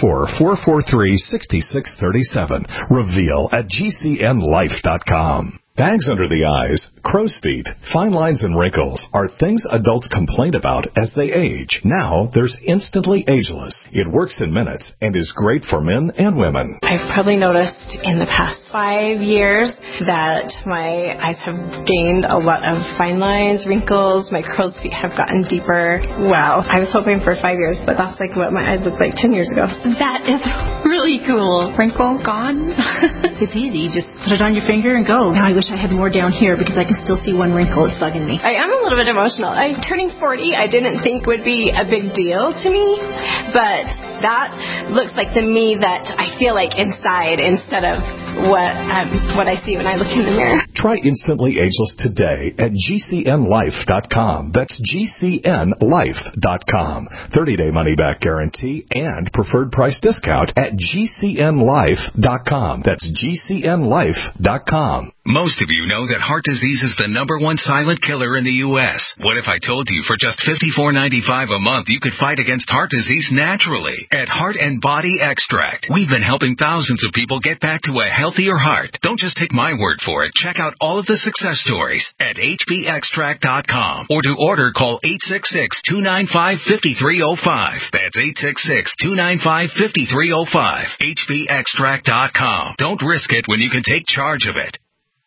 844-443-6637. Reveal at GCNlife.com. Bags under the eyes, crow's feet, fine lines and wrinkles are things adults complain about as they age. Now, there's Instantly Ageless. It works in minutes and is great for men and women. I've probably noticed in the past 5 years that my eyes have gained a lot of fine lines, wrinkles, my crow's feet have gotten deeper. Wow. I was hoping for 5 years, but that's like what my eyes looked like 10 years ago. That is really cool. Wrinkle gone? It's easy. Just put it on your finger and go. Now I wish I had more down here because I can still see one wrinkle. It's bugging me. I am a little bit emotional. Turning 40, I didn't think would be a big deal to me, but that looks like the me that I feel like inside instead of what I see when I look in the mirror. Try Instantly Ageless today at GCNLife.com. That's GCNLife.com. 30-day money-back guarantee and preferred price discount at GCNLife.com. That's GCNLife.com. Most of you know that heart disease is the #1 silent killer in the U.S. What if I told you for just $54.95 a month you could fight against heart disease naturally? At Heart and Body Extract, we've been helping thousands of people get back to a healthier heart. Don't just take my word for it. Check out all of the success stories at hbextract.com. Or to order, call 866-295-5305. That's 866-295-5305. hbextract.com. Don't risk it when you can take charge of it.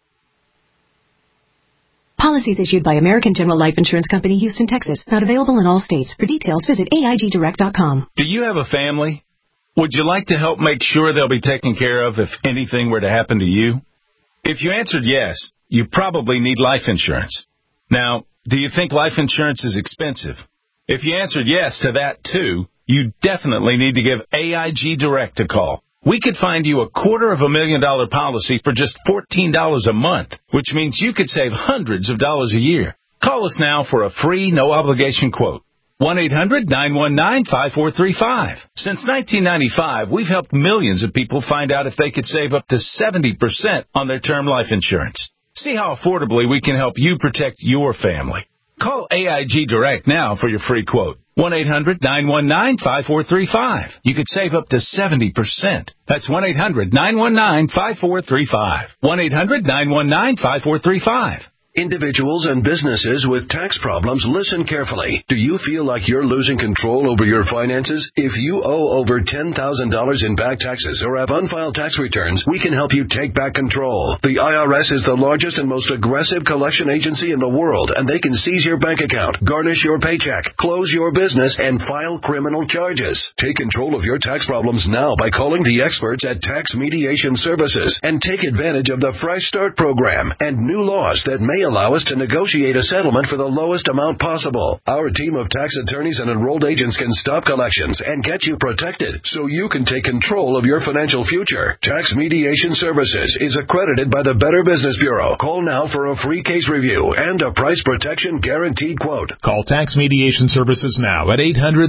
Policies issued by American General Life Insurance Company, Houston, Texas. Not available in all states. For details, visit AIGdirect.com. Do you have a family? Would you like to help make sure they'll be taken care of if anything were to happen to you? If you answered yes, you probably need life insurance. Now, do you think life insurance is expensive? If you answered yes to that, too, you definitely need to give AIG Direct a call. We could find you a $250,000 policy for just $14 a month, which means you could save hundreds of dollars a year. Call us now for a free, no-obligation quote. 1-800-919-5435. Since 1995, we've helped millions of people find out if they could save up to 70% on their term life insurance. See how affordably we can help you protect your family. Call AIG Direct now for your free quote. 1-800-919-5435. You could save up to 70%. That's 1-800-919-5435. 1-800-919-5435. Individuals and businesses with tax problems, listen carefully. Do you feel like you're losing control over your finances? If you owe over $10,000 in back taxes or have unfiled tax returns, we can help you take back control. The IRS is the largest and most aggressive collection agency in the world, and they can seize your bank account, garnish your paycheck, close your business, and file criminal charges. Take control of your tax problems now by calling the experts at Tax Mediation Services and take advantage of the Fresh Start program and new laws that may allow us to negotiate a settlement for the lowest amount possible. Our team of tax attorneys and enrolled agents can stop collections and get you protected so you can take control of your financial future. Tax Mediation Services is accredited by the Better Business Bureau. Call now for a free case review and a price protection guaranteed quote. Call Tax Mediation Services now at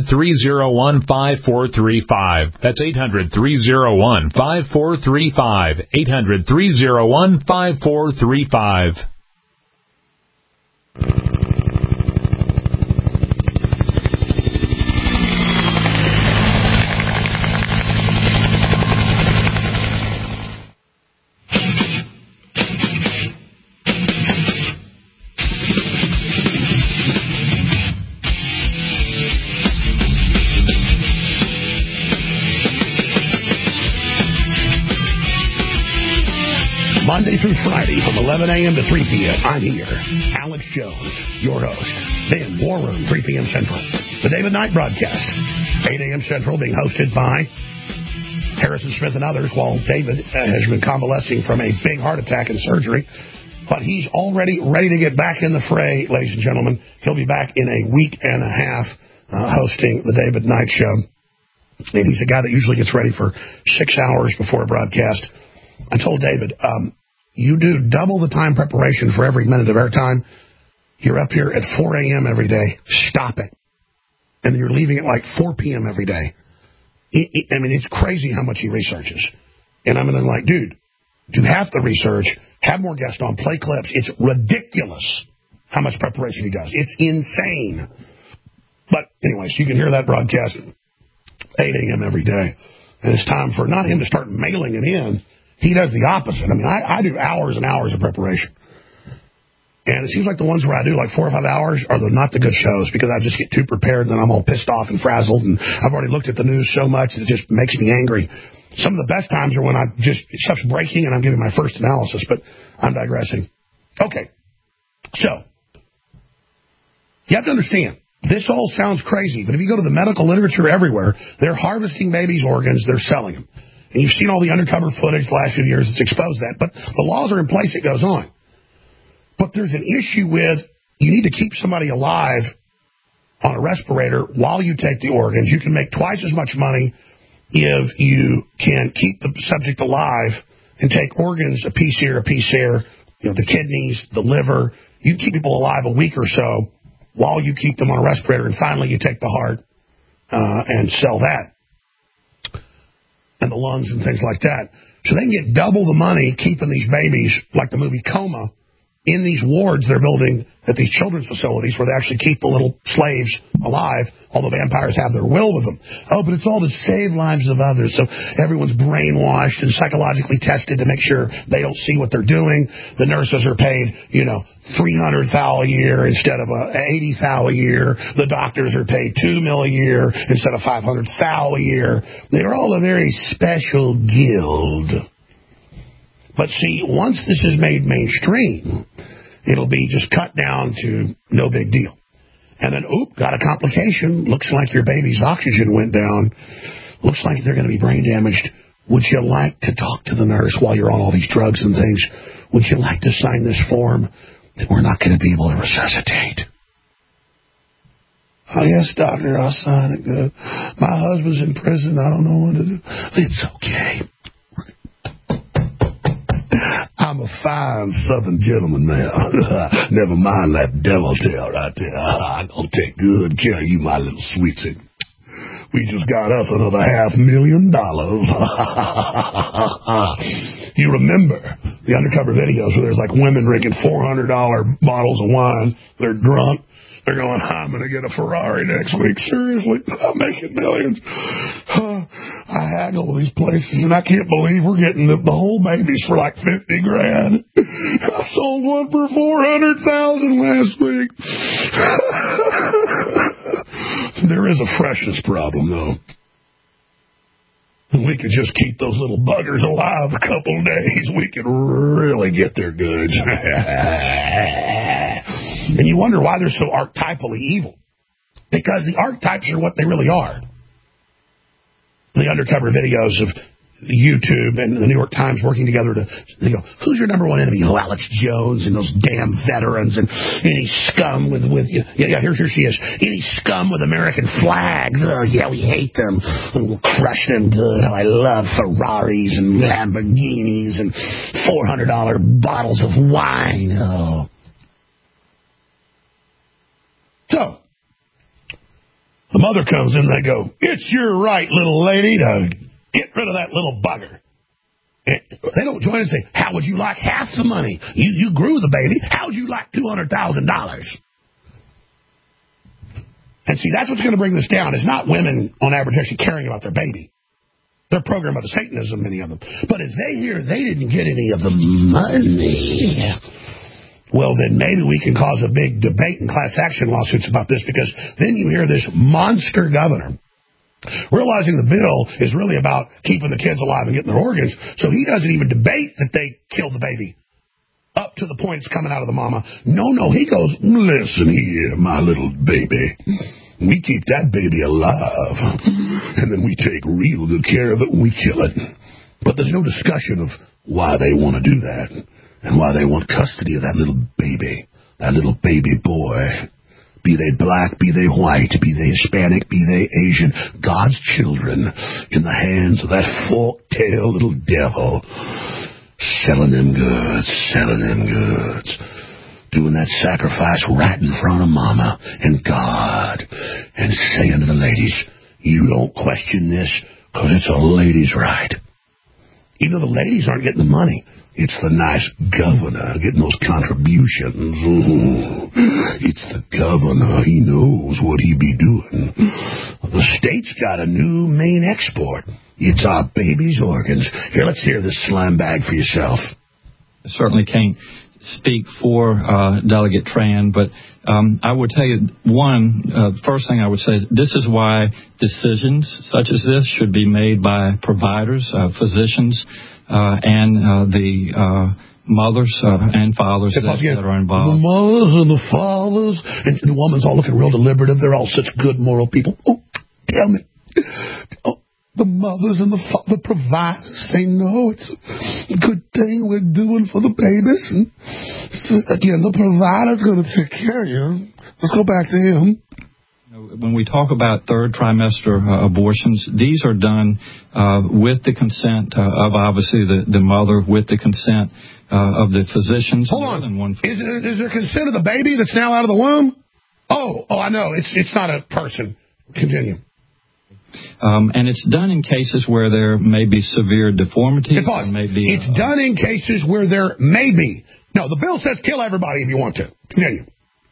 800-301-5435. That's 800-301-5435. 800-301-5435. Monday through Friday from 11 a.m. to 3 p.m. I'm here, Alex Jones, your host. Then War Room, 3 p.m. Central. The David Knight broadcast, 8 a.m. Central, being hosted by Harrison Smith and others, while David has been convalescing from a big heart attack and surgery. But he's already ready to get back in the fray, ladies and gentlemen. He'll be back in a week and a half hosting the David Knight Show. And he's a guy that usually gets ready for 6 hours before a broadcast. I told David, you do double the time preparation for every minute of airtime. You're up here at 4 a.m. every day. Stop it. And you're leaving at like 4 p.m. every day. I mean, it's crazy how much he researches. And I'm like, dude, do half the research, have more guests on, play clips. It's ridiculous how much preparation he does. It's insane. But anyways, you can hear that broadcast at 8 a.m. every day. And it's time for not him to start mailing it in. He does the opposite. I mean, I do hours and hours of preparation. And it seems like the ones where I do like 4 or 5 hours are not the good shows because I just get too prepared and then I'm all pissed off and frazzled. And I've already looked at the news so much that it just makes me angry. Some of the best times are when stuff's breaking and I'm giving my first analysis, but I'm digressing. Okay. So, you have to understand, this all sounds crazy, but if you go to the medical literature everywhere, they're harvesting babies' organs, they're selling them. And you've seen all the undercover footage the last few years that's exposed that, but the laws are in place, it goes on. But there's an issue with you need to keep somebody alive on a respirator while you take the organs. You can make twice as much money if you can keep the subject alive and take organs, a piece here, the kidneys, the liver. You can keep people alive a week or so while you keep them on a respirator, and finally you take the heart and sell that, and the lungs and things like that. So they can get double the money keeping these babies, like the movie Coma, in these wards they're building at these children's facilities where they actually keep the little slaves alive, although vampires have their will with them. Oh, but it's all to save lives of others. So everyone's brainwashed and psychologically tested to make sure they don't see what they're doing. The nurses are paid, $300,000 a year instead of $80,000 a year. The doctors are paid $2 million a year instead of $500,000 a year. They're all a very special guild. But see, once this is made mainstream, it'll be just cut down to no big deal. And then, got a complication. Looks like your baby's oxygen went down. Looks like they're going to be brain damaged. Would you like to talk to the nurse while you're on all these drugs and things? Would you like to sign this form that we're not going to be able to resuscitate? Oh, yes, doctor, I'll sign it. Good. My husband's in prison. I don't know what to do. It's okay. I'm a fine Southern gentleman now. Never mind that devil tail right there. I'm going to take good care of you, my little sweetie. We just got us another $500,000. You remember the undercover videos where there's like women drinking $400 bottles of wine. They're drunk. They're going, I'm going to get a Ferrari next week. Seriously, I'm making millions. I haggle with these places, and I can't believe we're getting the whole babies for like $50,000. I sold one for $400,000 last week. There is a freshness problem, though. If we could just keep those little buggers alive a couple of days, we could really get their goods. And you wonder why they're so archetypally evil. Because the archetypes are what they really are. The undercover videos of YouTube and the New York Times working together to go, who's your number one enemy? Oh, Alex Jones and those damn veterans and any scum with here she is. Any scum with American flags. Oh, yeah, we hate them. We'll crush them good. Oh, I love Ferraris and Lamborghinis and $400 bottles of wine. Oh. So, the mother comes in and they go, it's your right, little lady, to get rid of that little bugger. And they don't join and say, how would you like half the money? You grew the baby. How would you like $200,000? And see, that's what's going to bring this down. It's not women on average actually caring about their baby. They're programmed by the Satanism, many of them. But if they hear they didn't get any of the money, well, then maybe we can cause a big debate and class action lawsuits about this, because then you hear this monster governor realizing the bill is really about keeping the kids alive and getting their organs, so he doesn't even debate that they killed the baby up to the point it's coming out of the mama. No, he goes, listen here, my little baby. We keep that baby alive, and then we take real good care of it when we kill it. But there's no discussion of why they want to do that. And why they want custody of that little baby boy. Be they black, be they white, be they Hispanic, be they Asian, God's children in the hands of that fork-tailed little devil. Selling them goods. Doing that sacrifice right in front of Mama and God. And saying to the ladies, you don't question this, because it's a lady's right. Even though the ladies aren't getting the money, it's the nice governor getting those contributions. It's the governor. He knows what he be doing. The state's got a new main export. It's our baby's organs. Here, let's hear this slime bag for yourself. I certainly can't speak for Delegate Tran, but I would tell you, first thing I would say, this is why decisions such as this should be made by providers, physicians, and the mothers and fathers that are involved. The mothers and the fathers, and the woman's all looking real deliberative. They're all such good moral people. Oh, tell me. Oh, the mothers and the providers, they know it's a good thing we're doing for the babies. And so, again, the provider's going to take care of you. Let's go back to him. When we talk about third trimester abortions, these are done with the consent of, obviously, the mother, with the consent of the physicians. Hold on. Is there consent of the baby that's now out of the womb? Oh, I know. It's not a person. Continue. And it's done in cases where there may be severe deformity. It's done in cases where there may be. No, the bill says kill everybody if you want to. Continue.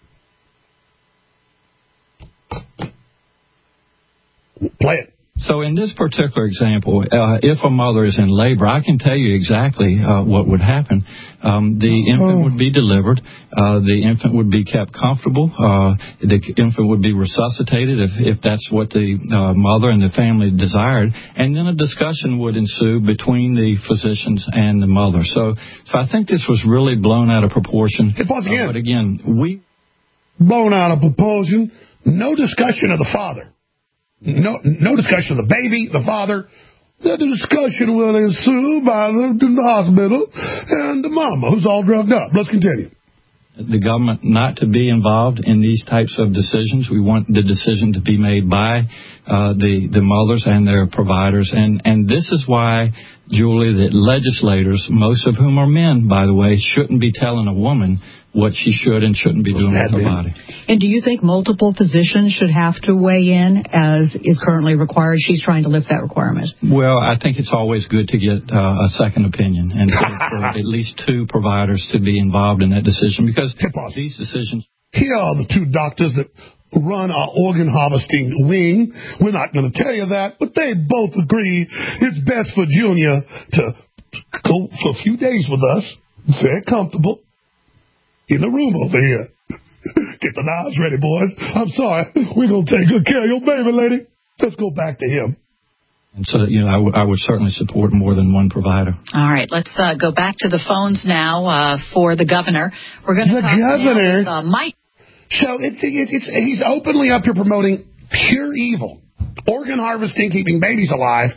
Play it. So in this particular example, if a mother is in labor, I can tell you exactly what would happen. The infant would be delivered. The infant would be kept comfortable. The infant would be resuscitated if that's what the mother and the family desired. And then a discussion would ensue between the physicians and the mother. So I think this was really blown out of proportion. But again, blown out of proportion. No discussion of the father. No discussion of the baby, the father. The discussion will ensue by the hospital and the mama who's all drugged up. Let's continue. The government not to be involved in these types of decisions. We want the decision to be made by the mothers and their providers. And this is why, Julie, that legislators, most of whom are men, by the way, shouldn't be telling a woman what she should and shouldn't be doing with her body. And do you think multiple physicians should have to weigh in as is currently required? She's trying to lift that requirement. Well, I think it's always good to get a second opinion and for at least two providers to be involved in that decision, because these decisions... Here are the two doctors that run our organ harvesting wing. We're not going to tell you that, but they both agree it's best for Junior to go for a few days with us, very comfortable, in the room over here. Get the knives ready, boys. I'm sorry. We're going to take good care of your baby, lady. Let's go back to him. And so, I would certainly support more than one provider. All right, let's go back to the phones now for the governor. We're going to talk governor. Now with Mike. So he's openly up here promoting pure evil. Organ harvesting, keeping babies alive.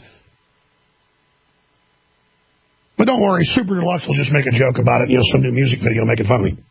But don't worry, Super Deluxe will just make a joke about it. Some new music video making fun of me.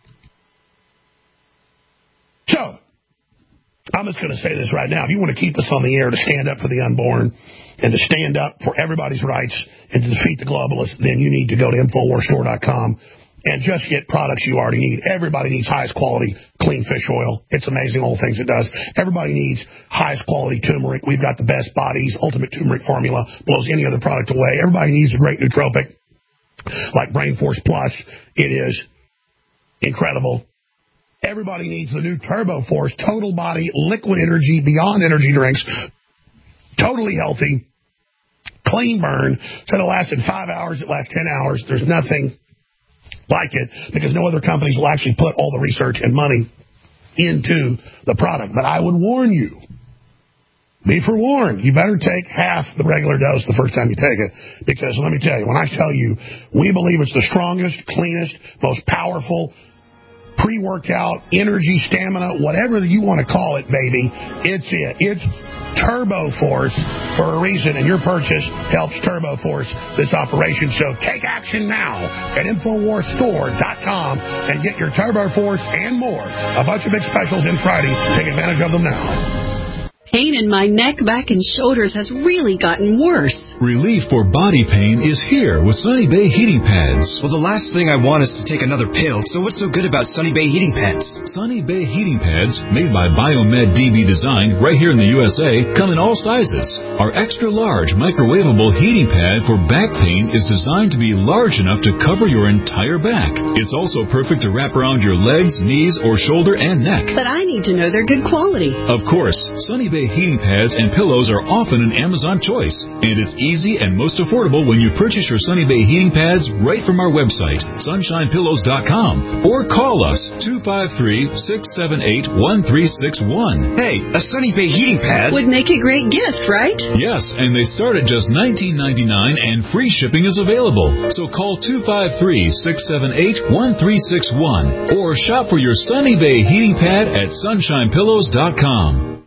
So, I'm just going to say this right now. If you want to keep us on the air to stand up for the unborn and to stand up for everybody's rights and to defeat the globalists, then you need to go to InfoWarsStore.com and just get products you already need. Everybody needs highest quality clean fish oil. It's amazing all the things it does. Everybody needs highest quality turmeric. We've got the best Body's Ultimate Turmeric Formula. Blows any other product away. Everybody needs a great nootropic like Brain Force Plus. It is incredible. Everybody needs the new Turbo Force Total Body Liquid Energy Beyond Energy drinks. Totally healthy. Clean burn. So it'll last in 5 hours. It lasts 10 hours. There's nothing like it because no other companies will actually put all the research and money into the product. But I would warn you. Be forewarned. You better take half the regular dose the first time you take it. Because let me tell you, when I tell you, we believe it's the strongest, cleanest, most powerful pre-workout, energy, stamina, whatever you want to call it, baby, it's it. It's Turbo Force for a reason, and your purchase helps Turbo Force this operation. So take action now at InfoWarsStore.com and get your Turbo Force and more. A bunch of big specials in Friday. Take advantage of them now. Pain in my neck, back, and shoulders has really gotten worse. Relief for body pain is here with Sunny Bay Heating Pads. Well, the last thing I want is to take another pill, so what's so good about Sunny Bay Heating Pads? Sunny Bay Heating Pads, made by Biomed DB Design right here in the USA, come in all sizes. Our extra-large microwavable heating pad for back pain is designed to be large enough to cover your entire back. It's also perfect to wrap around your legs, knees, or shoulder and neck. But I need to know they're good quality. Of course, Sunny Bay Bay heating pads and pillows are often an Amazon choice, and it's easy and most affordable when you purchase your Sunny Bay heating pads right from our website, sunshinepillows.com, or call us 253-678-1361. Hey, a Sunny Bay heating pad would make a great gift, right? Yes, and they start at just $19.99 and free shipping is available. So call 253-678-1361 or shop for your Sunny Bay heating pad at sunshinepillows.com.